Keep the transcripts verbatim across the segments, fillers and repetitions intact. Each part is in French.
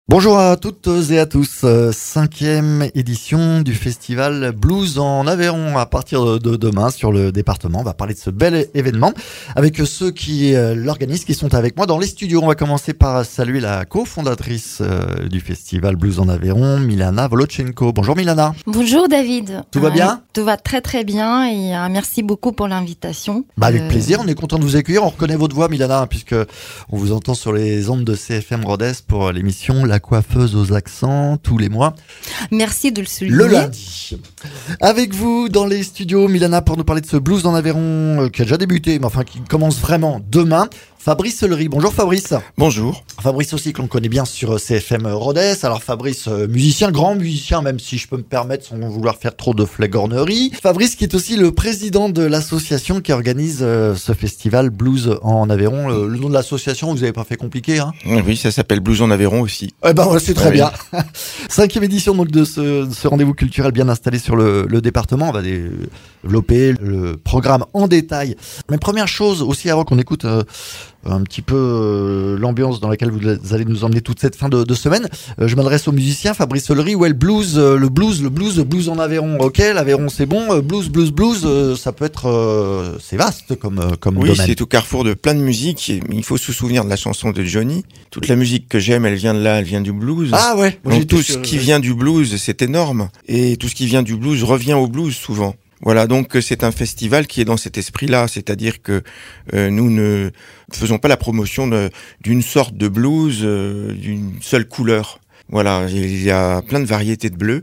Bonjour à toutes et à tous, cinquième édition du festival Blues en Aveyron à partir de demain sur le département. On va parler de ce bel événement avec ceux qui l'organisent, qui sont avec moi dans les studios. On va commencer par saluer la cofondatrice du festival Blues en Aveyron, Milana Volochenko. Bonjour Milana. Bonjour David. Tout va bien ? euh, Tout va très très bien et euh, merci beaucoup pour l'invitation. Bah avec euh... plaisir, on est content de vous accueillir. On reconnaît votre voix Milana puisque on vous entend sur les ondes de C F M Rodez pour l'émission La coiffeuse aux accents tous les mois. Merci de le souligner. Le lundi. Avec vous dans les studios, Milana, pour nous parler de ce blues en Aveyron euh, qui a déjà débuté, mais enfin qui commence vraiment demain. Fabrice Lery. Bonjour Fabrice. Bonjour. Fabrice aussi que l'on connaît bien sur C F M Rodez. Alors Fabrice, euh, musicien, grand musicien, même si je peux me permettre sans vouloir faire trop de flagornerie. Fabrice qui est aussi le président de l'association qui organise euh, ce festival Blues en Aveyron. Le, le nom de l'association, vous n'avez pas fait compliqué, hein ? Oui, ça s'appelle Blues en Aveyron aussi. Eh ben ouais, c'est très oui. bien. Cinquième édition donc de ce, de ce rendez-vous culturel bien installé sur le, le département. On va développer le programme en détail. Mais première chose aussi avant qu'on écoute euh, un petit peu euh, l'ambiance dans laquelle vous allez nous emmener toute cette fin de, de semaine. Euh, je m'adresse aux musiciens. Fabrice Lery, ouais, le blues, euh, le blues, le blues, le blues en Aveyron. Ok, l'Aveyron c'est bon. Euh, blues, blues, blues, euh, ça peut être, euh, c'est vaste comme euh, comme oui, domaine. Oui, c'est au carrefour de plein de musique. Il faut se souvenir de la chanson de Johnny. Toute la musique que j'aime, elle vient de là, elle vient du blues. Ah ouais. Donc tout ce qui vient du blues, c'est énorme. Et tout ce qui vient du blues revient au blues souvent. Voilà, donc c'est un festival qui est dans cet esprit-là, c'est-à-dire que euh, nous ne faisons pas la promotion de, d'une sorte de blues, euh, d'une seule couleur. Voilà, il y a plein de variétés de bleu,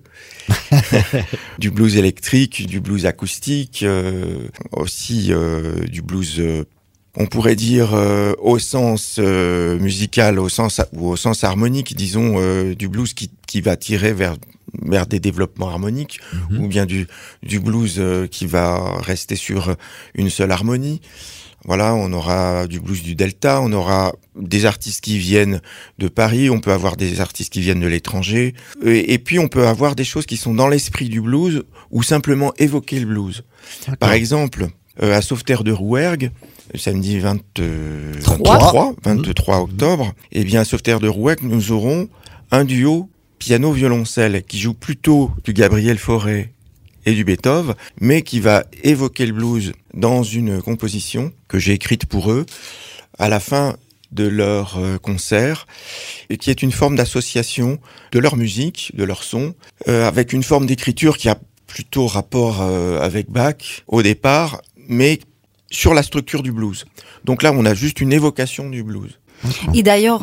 du blues électrique, du blues acoustique, euh, aussi euh, du blues, euh, on pourrait dire euh, au sens euh, musical, au sens ou au sens harmonique, disons euh, du blues qui, qui va tirer vers vers des développements harmoniques, mmh. ou bien du, du blues euh, qui va rester sur une seule harmonie. Voilà, on aura du blues du Delta, on aura des artistes qui viennent de Paris, on peut avoir des artistes qui viennent de l'étranger, et, et puis on peut avoir des choses qui sont dans l'esprit du blues, ou simplement évoquer le blues. D'accord. Par exemple, euh, à Sauveterre de Rouergue, samedi vingt-trois, vingt-trois octobre, eh bien à Sauveterre de Rouergue, nous aurons un duo piano-violoncelle qui joue plutôt du Gabriel Fauré et du Beethoven, mais qui va évoquer le blues dans une composition que j'ai écrite pour eux à la fin de leur concert, et qui est une forme d'association de leur musique, de leur son, euh, avec une forme d'écriture qui a plutôt rapport euh, avec Bach au départ, mais sur la structure du blues. Donc là, on a juste une évocation du blues. Et d'ailleurs,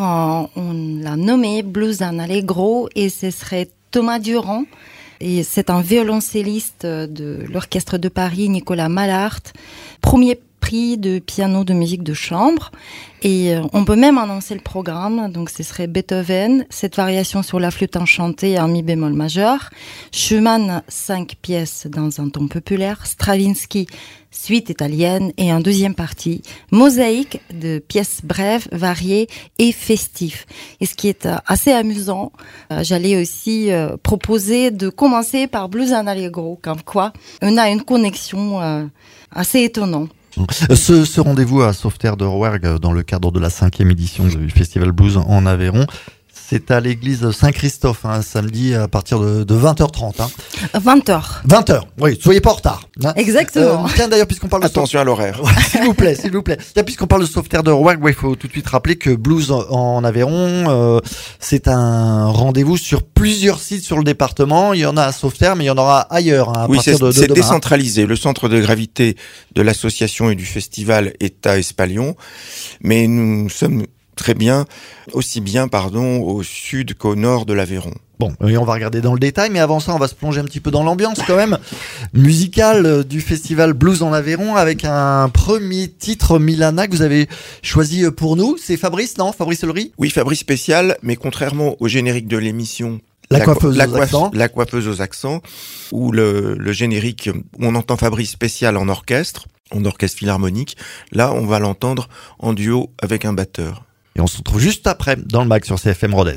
on l'a nommé Blues en Allegro et ce serait Thomas Durand. Et c'est un violoncelliste de l'Orchestre de Paris, Nicolas Mallard, premier prix de piano de musique de chambre. Et on peut même annoncer le programme. Donc ce serait Beethoven, cette variation sur la flûte enchantée en mi bémol majeur, Schumann, cinq pièces dans un ton populaire, Stravinsky, suite italienne, et en deuxième partie, mosaïque de pièces brèves, variées et festives. Et ce qui est assez amusant, euh, j'allais aussi euh, proposer de commencer par Blues en Allegro, comme quoi on a une connexion euh, assez étonnante. Ce, ce rendez-vous à Sauveterre de Rouergue dans le cadre de la cinquième édition du Festival Blues en Aveyron, c'est à l'église Saint-Christophe, hein, samedi à partir de, de vingt heures trente. Hein. vingt heures. vingt heures, oui, soyez pas en retard. Hein. Exactement. Euh, tiens, d'ailleurs, puisqu'on parle de... Attention à l'horaire. s'il vous plaît, s'il vous plaît. Tiens, puisqu'on parle de Sauveterre de Rouergue, ouais, il faut tout de suite rappeler que Blues en Aveyron, euh, c'est un rendez-vous sur plusieurs sites sur le département. Il y en a à Sauveterre, mais il y en aura ailleurs, hein, à oui, partir c'est, de, de c'est demain. décentralisé. Le centre de gravité de l'association et du festival est à Espalion, mais nous sommes très bien, aussi bien, pardon, au sud qu'au nord de l'Aveyron. Bon, et on va regarder dans le détail, mais avant ça, on va se plonger un petit peu dans l'ambiance quand même musicale du festival Blues en Aveyron avec un premier titre, Milana, que vous avez choisi pour nous. C'est Fabrice, non ? Fabrice Lery ? Oui, Fabrice spécial, mais contrairement au générique de l'émission La, la coiffeuse la aux coiffe, accents. La coiffeuse aux accents, où le, le générique, on entend Fabrice spécial en orchestre, en orchestre philharmonique. Là, on va l'entendre en duo avec un batteur. Et on se retrouve juste après dans le mag sur C F M Rodez.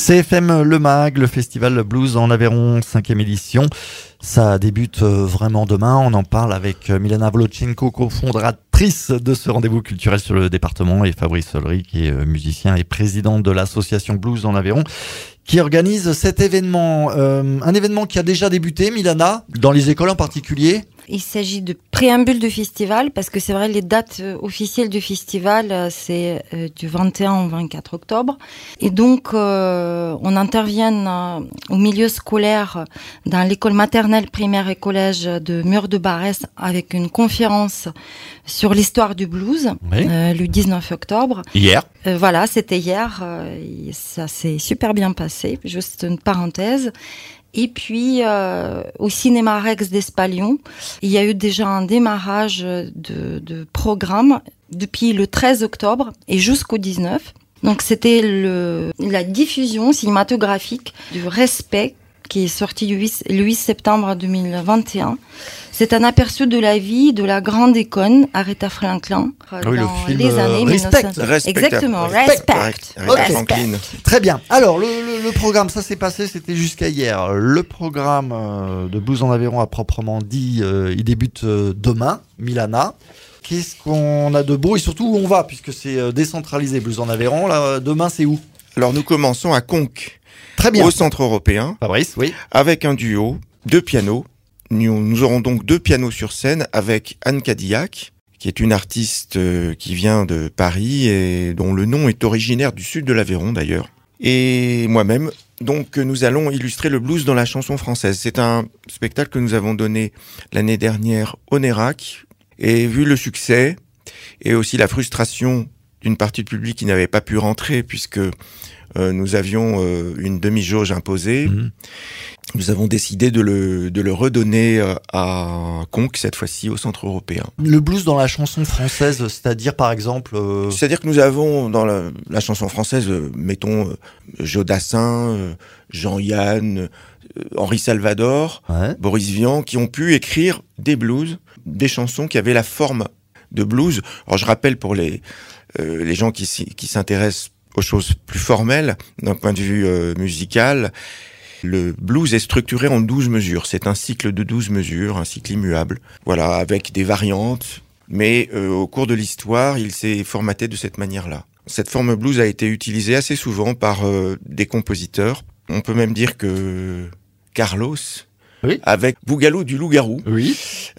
C F M Le Mag, le festival Blues en Aveyron, cinquième édition. Ça débute vraiment demain. On en parle avec Milana Volochenko, cofondatrice de ce rendez-vous culturel sur le département, et Fabrice Sollery, qui est musicien et président de l'association Blues en Aveyron, qui organise cet événement. Euh, un événement qui a déjà débuté, Milana, dans les écoles en particulier. Il s'agit de préambule de festival, parce que c'est vrai, les dates officielles du festival, c'est du vingt et un au vingt-quatre octobre. Et donc, euh, on intervient au milieu scolaire dans l'école maternelle, primaire et collège de Mur-de-Barès avec une conférence sur l'histoire du blues, oui. euh, le dix-neuf octobre. Hier. Euh, voilà, c'était hier. Euh, ça s'est super bien passé. Juste une parenthèse. Et puis, euh, au cinéma Rex d'Espalion, il y a eu déjà un démarrage de, de programme depuis le treize octobre et jusqu'au dix-neuf. Donc, c'était le, la diffusion cinématographique du Respect qui est sorti le huit septembre deux mille vingt et un. C'est un aperçu de la vie de la grande icône Aretha Franklin oui, dans le film les années Respect. mille neuf cents. Exactement, Respect. Respect. Respect. Franklin. Très bien. Alors, le, le, le programme, ça s'est passé, c'était jusqu'à hier. Le programme euh, de Blues en Aveyron, à proprement dit, euh, il débute euh, demain, Milana. Qu'est-ce qu'on a de beau et surtout où on va, puisque c'est euh, décentralisé, Blues en Aveyron. Là, demain, c'est où ? Alors, nous commençons à Conques. Très bien. Au Centre européen. Fabrice, oui. Avec un duo, deux pianos. Nous, nous aurons donc deux pianos sur scène avec Anne Cadillac, qui est une artiste euh, qui vient de Paris et dont le nom est originaire du sud de l'Aveyron d'ailleurs. Et moi-même, donc nous allons illustrer le blues dans la chanson française. C'est un spectacle que nous avons donné l'année dernière au Nérac. Et vu le succès et aussi la frustration d'une partie du public qui n'avait pas pu rentrer puisque euh, nous avions euh, une demi-jauge imposée, mmh. Nous avons décidé de le, de le redonner à Conques, cette fois-ci au Centre européen. Le blues dans la chanson française, c'est-à-dire par exemple... Euh... C'est-à-dire que nous avons dans la, la chanson française, euh, mettons, euh, Jodassin, euh, Jean-Yann, euh, Henri Salvador, ouais. Boris Vian, qui ont pu écrire des blues, des chansons qui avaient la forme de blues. Alors je rappelle pour les, euh, les gens qui, qui s'intéressent aux choses plus formelles, d'un point de vue euh, musical... Le blues est structuré en douze mesures. C'est un cycle de douze mesures, un cycle immuable. Voilà, avec des variantes. Mais euh, au cours de l'histoire, il s'est formaté de cette manière-là. Cette forme blues a été utilisée assez souvent par euh, des compositeurs. On peut même dire que Carlos, oui. Avec Bougalou du Loup-Garou, oui.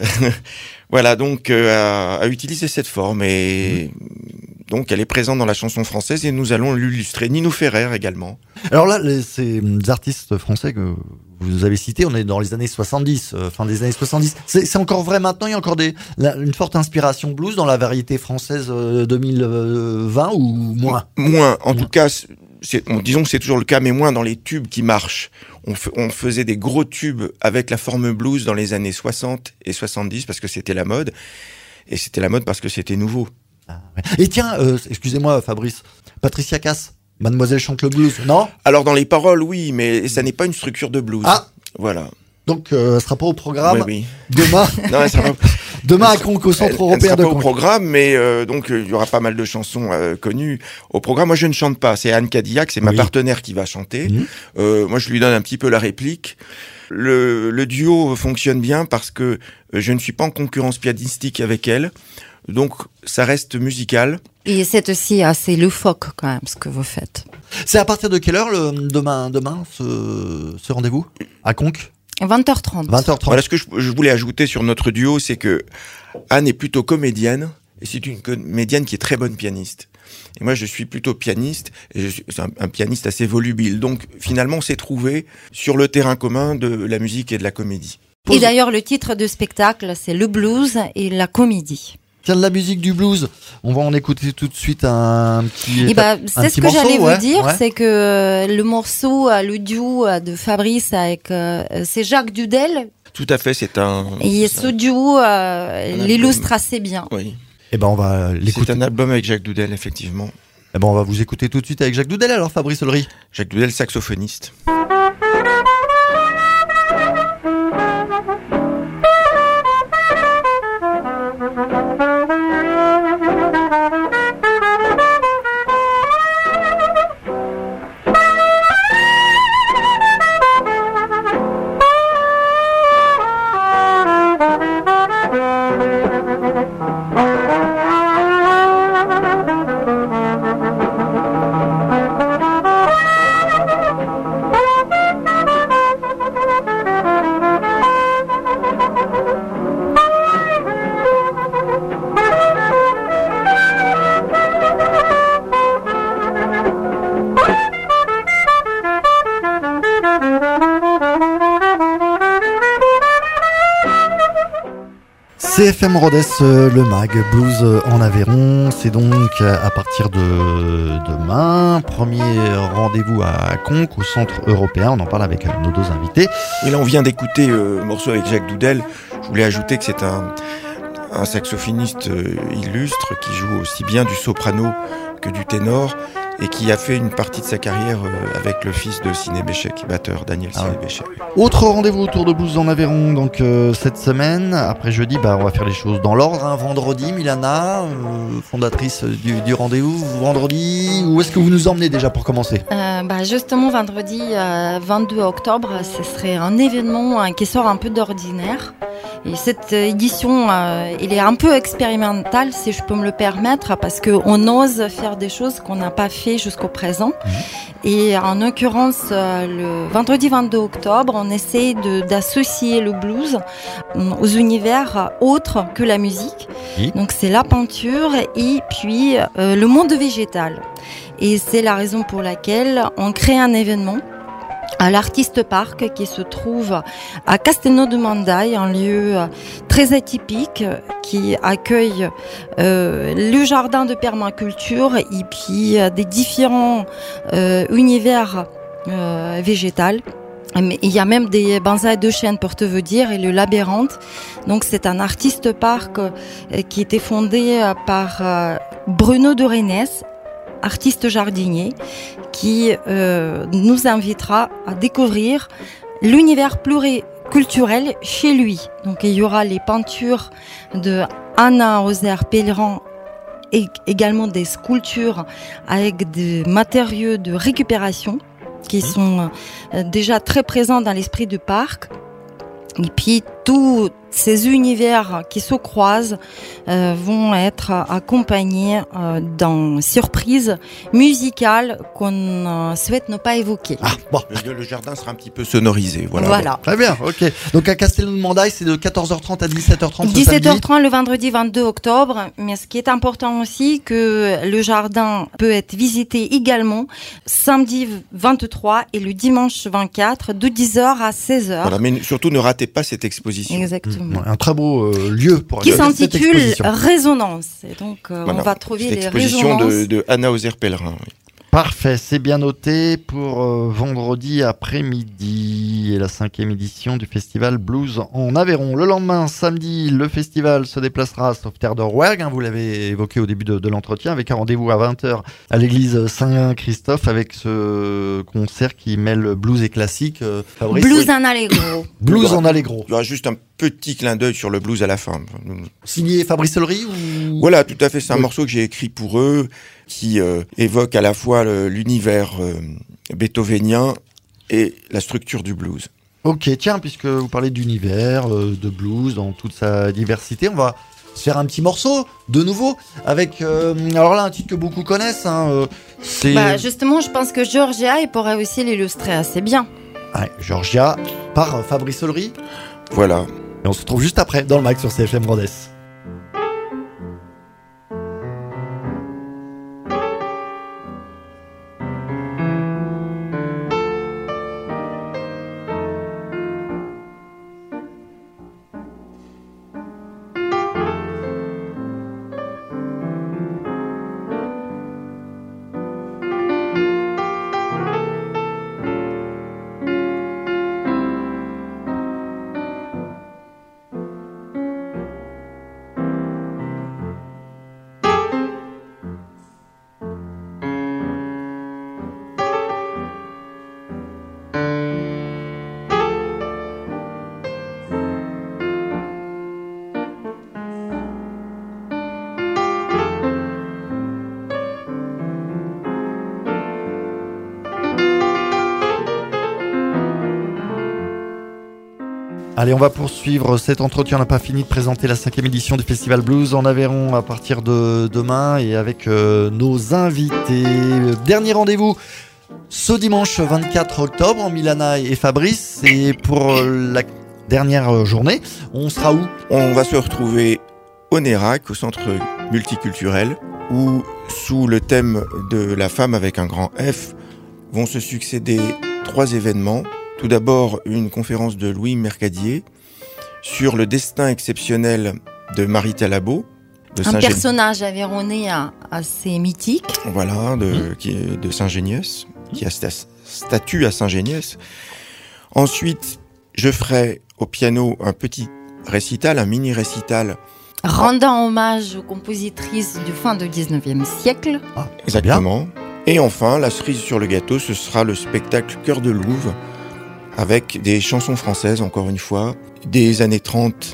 voilà, donc euh, a, a utilisé cette forme et... Mmh. Donc, elle est présente dans la chanson française et nous allons l'illustrer. Nino Ferrer également. Alors là, les, ces artistes français que vous avez cités, on est dans les années soixante-dix, euh, fin des années soixante-dix. C'est, c'est encore vrai maintenant, il y a encore des, la, une forte inspiration blues dans la variété française euh, deux mille vingt ou moins ? Moins, en moins. Tout cas, c'est, bon, disons que c'est toujours le cas, mais moins dans les tubes qui marchent. On, f- on faisait des gros tubes avec la forme blues dans les années soixante et soixante-dix parce que c'était la mode. Et c'était la mode parce que c'était nouveau. Et tiens, euh, excusez-moi Fabrice, Patricia Cass, Mademoiselle chante le blues, non ? Alors dans les paroles, oui, mais ça n'est pas une structure de blues. Ah, voilà. Donc, euh, elle sera pas au programme oui, oui. demain. Non, elle sera pas... Demain à Conques, au Centre elle, européen elle sera de pas Conques. Au programme, mais euh, donc il euh, y aura pas mal de chansons euh, connues au programme. Moi, je ne chante pas. C'est Anne Cadillac, c'est ma oui. partenaire qui va chanter. Mmh. Euh, moi, je lui donne un petit peu la réplique. Le, le duo fonctionne bien parce que je ne suis pas en concurrence pianistique avec elle. Donc, ça reste musical. Et c'est aussi assez loufoque, quand même, ce que vous faites. C'est à partir de quelle heure, le, demain, demain ce, ce rendez-vous à Conques ? vingt heures trente. vingt heures trente. Voilà, ce que je, je voulais ajouter sur notre duo, c'est que Anne est plutôt comédienne, et c'est une comédienne qui est très bonne pianiste. Et moi, je suis plutôt pianiste, et je suis un, un pianiste assez volubile. Donc, finalement, on s'est trouvé sur le terrain commun de la musique et de la comédie. Et d'ailleurs, le titre du spectacle, c'est le blues et la comédie. Tiens, de la musique du blues, on va en écouter tout de suite un petit Et bah, c'est ce que morceau, j'allais ouais, vous dire, ouais. c'est que le morceau, le duo de Fabrice avec, euh, c'est Jacques Dudel. Tout à fait, c'est un... Et ce duo euh, l'illustre assez bien. Oui. Et ben, on va l'écouter. C'est un album avec Jacques Dudel, effectivement. Et ben, on va vous écouter tout de suite avec Jacques Dudel, alors, Fabrice Sollery. Jacques Dudel, saxophoniste. C F M Rodez, euh, le mag Blues euh, en Aveyron, c'est donc euh, à partir de demain, premier rendez-vous à Conques, au Centre Européen, on en parle avec euh, nos deux invités. Et là on vient d'écouter euh, un morceau avec Jacques Doudel, je voulais ajouter que c'est un, un saxophoniste euh, illustre qui joue aussi bien du soprano que du ténor, et qui a fait une partie de sa carrière euh, avec le fils de Siné Béchec, batteur Daniel Ah Siné ouais. Béchec. Autre rendez-vous autour de Blues en Aveyron, donc euh, cette semaine, après jeudi, bah, on va faire les choses dans l'ordre. Hein. Vendredi, Milana, euh, fondatrice du, du rendez-vous, vendredi, où est-ce que vous nous emmenez déjà pour commencer? Euh, bah justement, vendredi euh, vingt-deux octobre, ce serait un événement euh, qui sort un peu d'ordinaire. Et cette édition, euh, elle est un peu expérimentale, si je peux me le permettre, parce qu'on ose faire des choses qu'on n'a pas fait jusqu'au présent. Mmh. Et en l'occurrence, euh, le vendredi vingt-deux octobre, on essaie de, d'associer le blues aux univers autres que la musique. Mmh. Donc c'est la peinture et puis euh, le monde végétal. Et c'est la raison pour laquelle on crée un événement à l'Artiste Park qui se trouve à Castelnau-de-Mandaille, un lieu très atypique qui accueille euh, le jardin de permaculture et puis euh, des différents euh, univers euh, végétaux. Mais il y a même des bonsaïs de chêne pour te vous dire et le labyrinthe. Donc c'est un artiste parc euh, qui était fondé euh, par euh, Bruno de Rennes, artiste jardinier, qui euh, nous invitera à découvrir l'univers pluriculturel chez lui. Donc il y aura les peintures de Anna Ozer-Pellerin et également des sculptures avec des matériaux de récupération qui sont euh, déjà très présents dans l'esprit du parc. Et puis tous ces univers qui se croisent euh, vont être accompagnés euh, d'un surprise musicale qu'on euh, souhaite ne pas évoquer. Ah, bon. Le, le jardin sera un petit peu sonorisé. Voilà. Voilà. Très bien, ok. Donc à Castelnau-de-Mandaille, c'est de quatorze heures trente à dix-sept heures trente ce dix-sept heures samedi. trente le vendredi vingt-deux octobre. Mais ce qui est important aussi, que le jardin peut être visité également samedi vingt-trois et le dimanche vingt-quatre de dix heures à seize heures. Voilà, mais surtout ne ratez pas cette exposition. Exactement. Ouais, un très beau euh, lieu pour Qui regarder cette s'intitule exposition. Résonance. Et donc, euh, Voilà. on va trouver Cette les exposition résonances. de, de Anna Ozer-Pellerin. Oui. Parfait, c'est bien noté pour euh, vendredi après-midi et la cinquième édition du festival Blues en Aveyron. Le lendemain, samedi, le festival se déplacera à Sauveterre de Rouergue, hein, vous l'avez évoqué au début de, de l'entretien, avec un rendez-vous à vingt heures à l'église Saint-Christophe avec ce concert qui mêle blues et classique. Euh, Fabrice, Blues oui. en allegro. Blues en allegro. Il y aura juste un petit clin d'œil sur le blues à la fin. Signé Fabrice Ellery ou... Voilà, tout à fait. C'est un Oui. morceau que j'ai écrit pour eux, qui euh, évoque à la fois le, l'univers euh, beethovenien et la structure du blues. Ok, tiens, puisque vous parlez d'univers, euh, de blues dans toute sa diversité, on va se faire un petit morceau de nouveau avec, euh, alors là, un titre que beaucoup connaissent, hein, euh, c'est Bah, justement, je pense que Georgia, il pourrait aussi l'illustrer assez bien. ouais, Georgia par euh, Fabrice Ellery. Voilà. Et on se retrouve juste après dans le mag sur C F M Rodez. Allez, on va poursuivre cet entretien. On n'a pas fini de présenter la cinquième édition du Festival Blues en Aveyron à partir de demain et avec euh, nos invités. Dernier rendez-vous ce dimanche vingt-quatre octobre en Milana et Fabrice. Et pour euh, la dernière journée, on sera où? On va se retrouver au Nérac, au centre multiculturel, où, sous le thème de la femme avec un grand F, vont se succéder trois événements. Tout d'abord, une conférence de Louis Mercadier sur le destin exceptionnel de Marie Talabot. De un personnage aveyronnais assez mythique. Voilà, de, mmh. qui est de Saint-Géniès, mmh. qui a sta- statue à Saint-Géniès. Ensuite, je ferai au piano un petit récital, un mini-récital. Rendant hommage aux compositrices du fin du dix-neuvième siècle. Ah, exactement. Et enfin, la cerise sur le gâteau, ce sera le spectacle Cœur de Louve, avec des chansons françaises, encore une fois, des années trente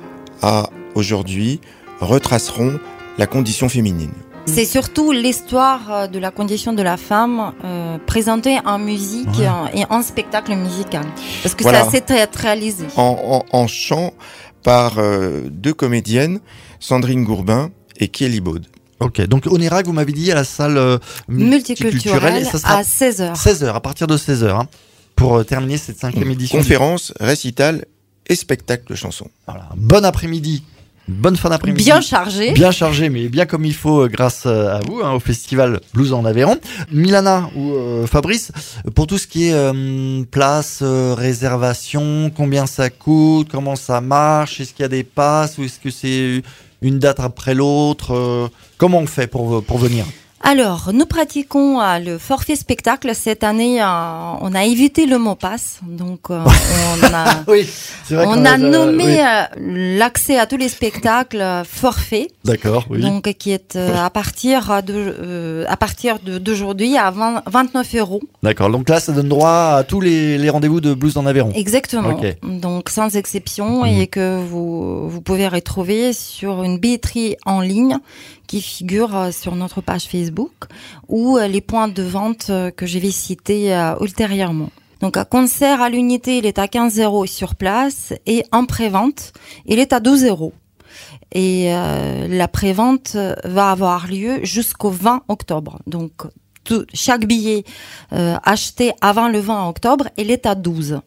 à aujourd'hui, retraceront la condition féminine. C'est surtout l'histoire de la condition de la femme euh, présentée en musique ouais. et en spectacle musical. Parce que voilà. C'est assez théâtralisé. En, en, en chant par euh, deux comédiennes, Sandrine Gourbin et Kelly Baud. Ok, donc Onerac, vous m'avez dit à la salle euh, multiculturelle, ça sera à seize heures. seize heures, à partir de seize heures, hein, pour euh, terminer cette cinquième édition. Conférence, du... récital et spectacle de chansons. Voilà, bon après-midi. Bonne fin d'après-midi. Bien chargé. Bien chargé, mais bien comme il faut euh, grâce à vous, hein, au festival Blues en Aveyron. Milana ou euh, Fabrice, pour tout ce qui est euh, place, euh, réservation, combien ça coûte, comment ça marche, est-ce qu'il y a des passes ou est-ce que c'est une date après l'autre, euh, comment on fait pour, pour venir ? Alors, nous pratiquons euh, le forfait spectacle. Cette année, euh, on a évité le mot passe. Donc, euh, on a, oui, c'est vrai on a, a nommé oui. euh, l'accès à tous les spectacles euh, forfait. D'accord, oui. Donc, qui est euh, à partir de, euh, à partir de, d'aujourd'hui à vingt, vingt-neuf euros. D'accord. Donc là, ça donne droit à tous les, les rendez-vous de Blues en Aveyron. Exactement. Okay. Donc, sans exception, mmh. et que vous, vous pouvez retrouver sur une billetterie en ligne qui figure sur notre page Facebook ou les points de vente que je vais citer ultérieurement. Donc, un concert à l'unité, il est à quinze euros sur place et en pré-vente, il est à douze euros. Et euh, la pré-vente va avoir lieu jusqu'au vingt octobre. Donc, tout, chaque billet euh, acheté avant le vingt octobre, il est à douze,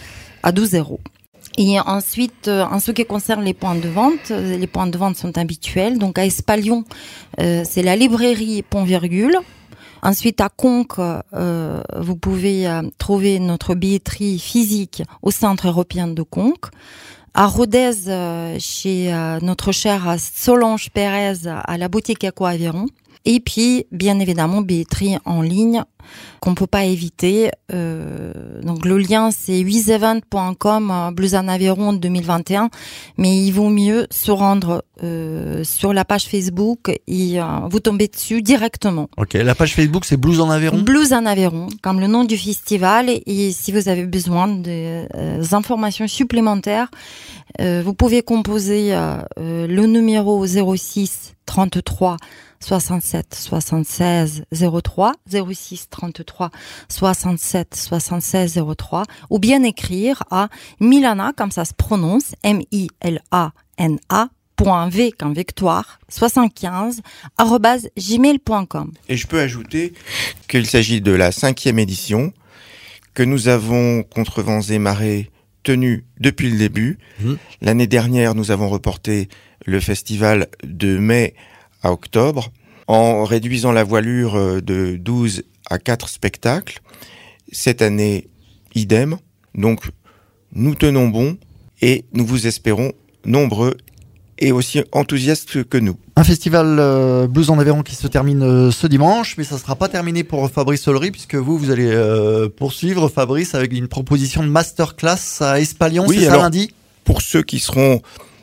à douze euros. Et ensuite, euh, en ce qui concerne les points de vente, les points de vente sont habituels. Donc à Espalion, euh, c'est la librairie Pont-Virgule. Ensuite, à Conques, euh, vous pouvez euh, trouver notre billetterie physique au Centre européen de Conques. À Rodez, euh, chez euh, notre chère Solange Pérez, à la boutique Eco Aveyron. Et puis, bien évidemment, billetterie en ligne qu'on peut pas éviter. Euh, donc, le lien, c'est huit event point com, Blues en Aveyron deux mille vingt et un. Mais il vaut mieux se rendre euh, sur la page Facebook et euh, vous tombez dessus directement. Ok, la page Facebook, c'est Blues en Aveyron ? Blues en Aveyron, comme le nom du festival. Et si vous avez besoin des euh, informations supplémentaires, euh, vous pouvez composer euh, euh, le numéro zéro six trente-trois soixante-sept soixante-seize zéro trois, zéro six trente-trois soixante-sept soixante-seize zéro trois, ou bien écrire à Milana, comme ça se prononce, M I L A N A, point V comme victoire, soixante-quinze, arobase gmail point com. Et je peux ajouter qu'il s'agit de la cinquième édition, que nous avons, contre vents et marées, tenue depuis le début. Mmh. L'année dernière, nous avons reporté le festival de mai à octobre, en réduisant la voilure de douze à quatre spectacles. Cette année, idem. Donc, nous tenons bon et nous vous espérons nombreux et aussi enthousiastes que nous. Un festival euh, Blues en Aveyron qui se termine euh, ce dimanche, mais ça ne sera pas terminé pour Fabrice Solery, puisque vous, vous allez euh, poursuivre, Fabrice, avec une proposition de masterclass à Espalion, oui, c'est ça, lundi ? Pour ceux qui seront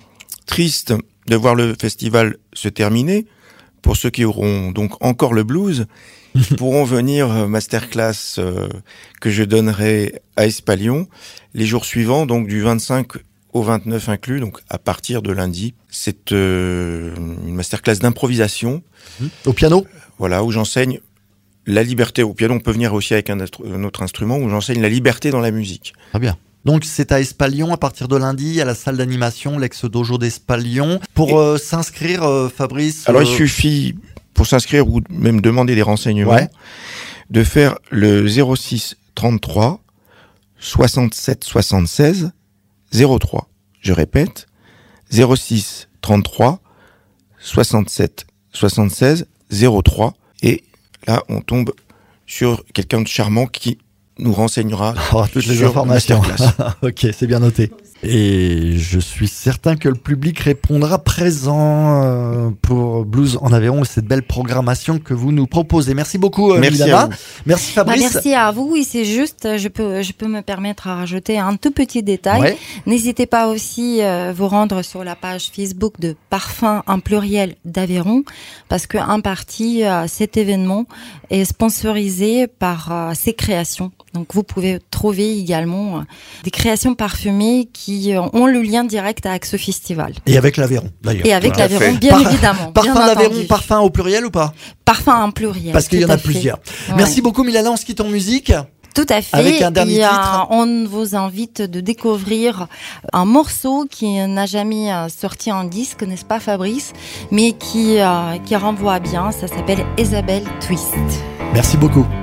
tristes de voir le festival se terminer, pour ceux qui auront donc encore le blues, ils pourront venir masterclass euh, que je donnerai à Espalion les jours suivants, donc du vingt-cinq au vingt-neuf inclus, donc à partir de lundi. C'est euh, une masterclass d'improvisation. Mmh. Au piano ? Voilà, où j'enseigne la liberté. Au piano, on peut venir aussi avec un, un autre instrument, où j'enseigne la liberté dans la musique. Très bien. Donc c'est à Espalion à partir de lundi, à la salle d'animation, l'ex-dojo d'Espalion. Pour euh, s'inscrire, euh, Fabrice... Alors euh... il suffit, pour s'inscrire ou même demander des renseignements, ouais. de faire le zéro six trente-trois soixante-sept soixante-seize zéro trois. Je répète, zéro six trente-trois soixante-sept soixante-seize zéro trois. Et là, on tombe sur quelqu'un de charmant qui nous renseignera oh, toutes les informations. Ok, c'est bien noté. Et je suis certain que le public répondra présent euh, pour Blues en Aveyron et cette belle programmation que vous nous proposez. Merci beaucoup, euh, merci Milana. Merci Fabrice. Bah, merci à vous. Et c'est juste, je peux, je peux me permettre à rajouter un tout petit détail. Ouais. N'hésitez pas aussi euh, vous rendre sur la page Facebook de Parfum en pluriel d'Aveyron, parce que en partie euh, cet événement est sponsorisé par euh, ces créations. Donc vous pouvez trouver également euh, des créations parfumées qui euh, ont le lien direct avec ce festival. Et avec l'Aveyron, d'ailleurs. Et avec Tout à l'Aveyron, fait. bien Par- évidemment. Parfum bien d'Aveyron, entendu. parfum au pluriel ou pas? Parfum en pluriel. Parce qu'il y en tout a à fait. plusieurs. Ouais. Merci beaucoup Milana, on se quitte en musique. Tout à fait. Avec un dernier Et, euh, titre. on vous invite de découvrir un morceau qui n'a jamais euh, sorti en disque, n'est-ce pas Fabrice, mais qui, euh, qui renvoie bien. Ça s'appelle Isabelle Twist. Merci beaucoup.